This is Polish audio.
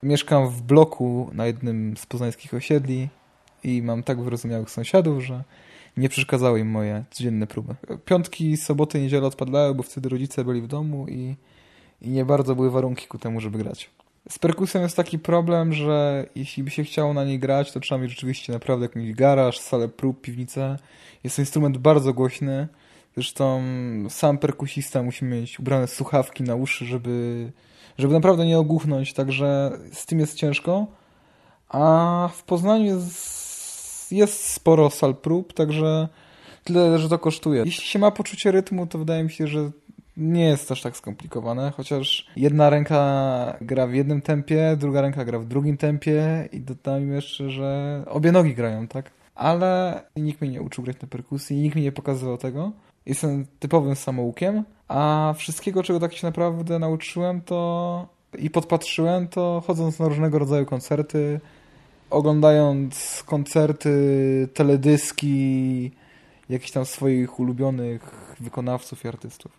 Mieszkam w bloku na jednym z poznańskich osiedli i mam tak wyrozumiałych sąsiadów, że nie przeszkadzały im moje codzienne próby. Piątki, soboty, niedziele odpadały, bo wtedy rodzice byli w domu i nie bardzo były warunki ku temu, żeby grać. Z perkusją jest taki problem, że jeśli by się chciało na niej grać, to trzeba mieć rzeczywiście naprawdę jakiś garaż, salę prób, piwnicę. Jest to instrument bardzo głośny. Zresztą sam perkusista musi mieć ubrane słuchawki na uszy, żeby naprawdę nie ogłuchnąć, także z tym jest ciężko. A w Poznaniu jest sporo sal prób, także tyle, że to kosztuje. Jeśli się ma poczucie rytmu, to wydaje mi się, że nie jest aż tak skomplikowane, chociaż jedna ręka gra w jednym tempie, druga ręka gra w drugim tempie i dodam jeszcze, że obie nogi grają, tak? Ale nikt mnie nie uczył grać na perkusji, nikt mi nie pokazywał tego. Jestem typowym samoukiem, a wszystkiego, czego tak się naprawdę nauczyłem i podpatrzyłem, to chodząc na różnego rodzaju koncerty, oglądając koncerty, teledyski, jakichś tam swoich ulubionych wykonawców i artystów.